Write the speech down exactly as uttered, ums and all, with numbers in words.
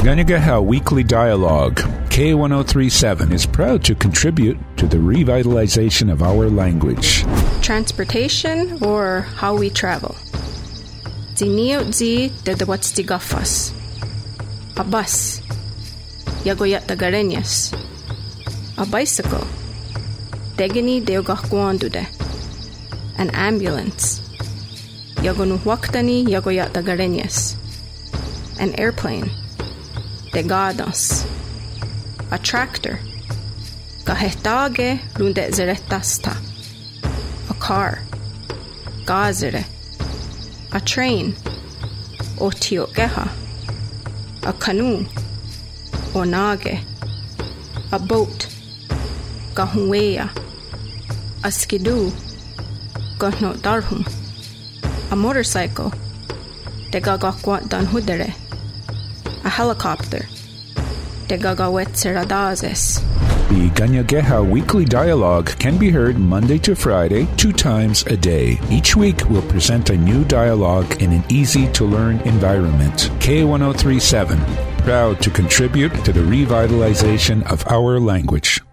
Ganagaha Weekly Dialogue. K one oh three point seven is proud to contribute to the revitalization of our language. Transportation or how we travel. Zinio zi de the what's the gafas. A bus. Yagoyat the garenyas. A bicycle. Degini de ogahguandude. An ambulance. Yagonu waktani yagoyat the garenyas. An airplane. De gadas. A tractor. Gahetage runde zeretasta. A car. Gazere. A train. O tiogeha. A canoe. O nage. A boat. Gahuea. A skidoo. Gahno darhum. A motorcycle. De gagakwat dan hudere. A helicopter. De gagawetseradazes. The Ganyageha Weekly Dialogue can be heard Monday to Friday, two times a day. Each week we'll present a new dialogue in an easy-to-learn environment. K one oh three point seven, proud to contribute to the revitalization of our language.